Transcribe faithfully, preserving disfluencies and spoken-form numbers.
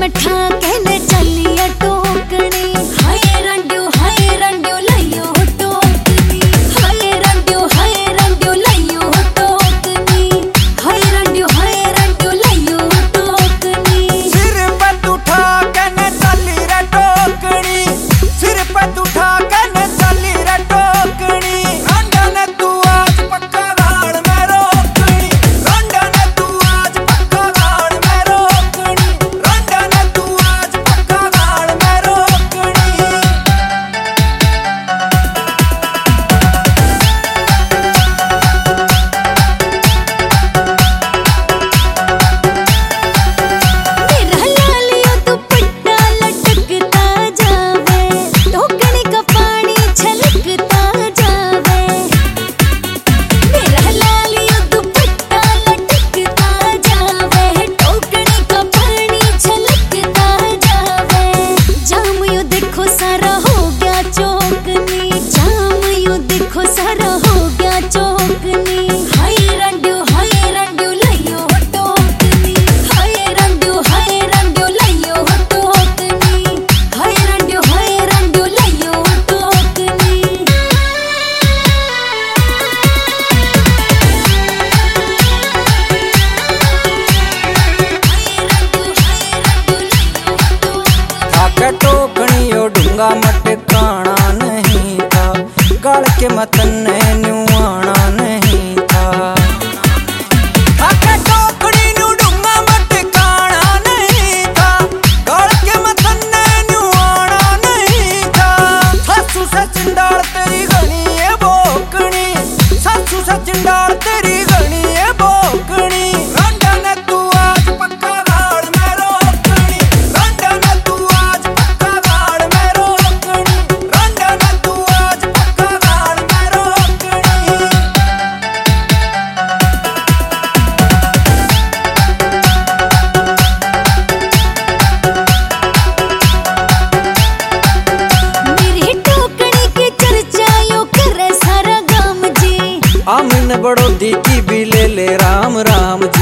ढूंगा मटकाना नहीं था, गल के मतन न्यूआना नहीं था। आके टोकड़ी नू ढूंगा मटकाना नहीं था, गल के मतन न्यूआना नहीं था। सासू सचिंडाल तेरी घनी है बोकनी, सासू सचिंडाल तेरी घनी है बोकनी। आमिन बड़ोदी की भी ले ले राम राम।